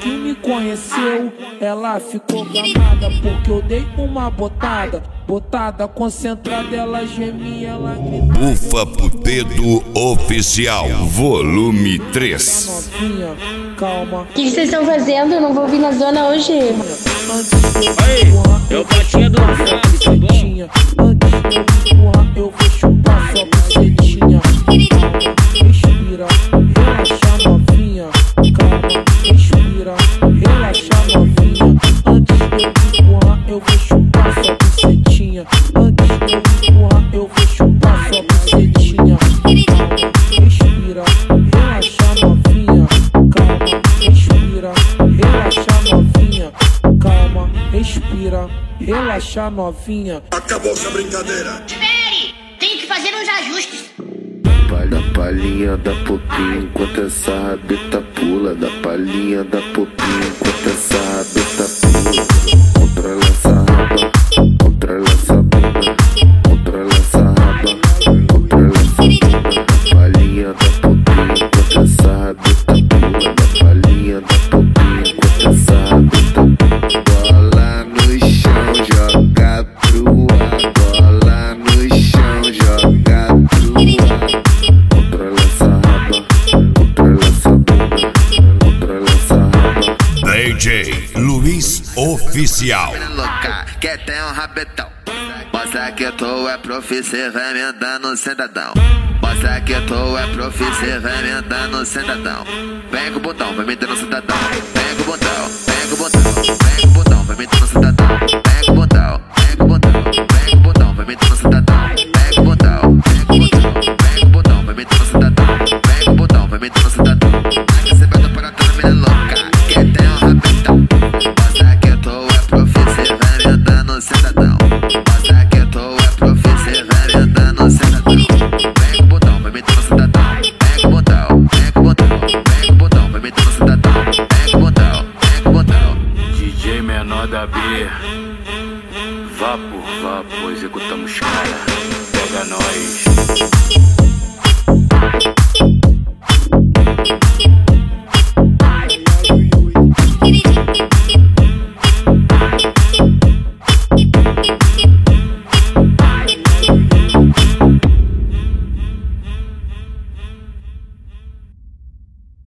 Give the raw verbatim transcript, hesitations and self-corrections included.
que me conheceu, ela ficou gamada porque eu dei uma botada. Botada concentrada, ela gemia, ela gritava. Bufa pro dedo oficial, volume três. Novinha, calma. O que vocês estão fazendo? Eu não vou vir na zona hoje. Aí, eu patinha do sabe, tá bom? Antes de eu empurrar, eu vou chupar sua bucetinha. Respira, relaxa novinha. Calma, respira, relaxa novinha. Antes de eu empurrar, eu vou chupar sua bucetinha. Antes de eu empurrar, eu vou chupar sua bucetinha. Respira, relaxa novinha. Calma, respira, relaxa novinha. Calma, respira, relaxa novinha. Acabou essa brincadeira. Espere! Tenho que fazer uns ajustes. Da palhinha da popinha enquanto essa rabeta pula. Da palhinha da popinha enquanto essa rabeta pula. Controla essa raba, controla essa bunda. Controla essa raba, controla essa bunda. Da palhinha da popinha enquanto essa rabeta pula. Da palhinha da popinha enquanto essa rabeta pula. Bola no chão, joga pro ar. Bola no chão, joga pro ar. Controla essa raba, controla essa bunda, controla essa raba. D J Luiz Oficial. Louca, que tem um rabetão. Mostra que tu é profício, vai me andando sentadão. Mostra que tu é profício, vai me andando sentadão. Vem com o botão, vai me dando sentadão. Vem com o botão, vem com o botão, vem com o botão, vai me dando sentadão. Vem com o botão, vem com o botão, vem com o botão, vai me dando sentadão. Vem com o botão, vem com o botão, vem com o botão, vai me dando sentadão. Vem com o botão, vai me dando sentadão. Aqui você vai dar para toda menina louca, que tem um rabetão. Mostra que tu é profício, vai me andando sentadão. Mostra que tu é profício, vai me andando sentadão. Vem com o botão, vai me dando sentadão. Vem com o botão, vem com o botão, vem com o botão, vai me dando sentadão. Vem com o botão, vem com o botão. D J menor da B, vá por vá, executamos cara, pega nós.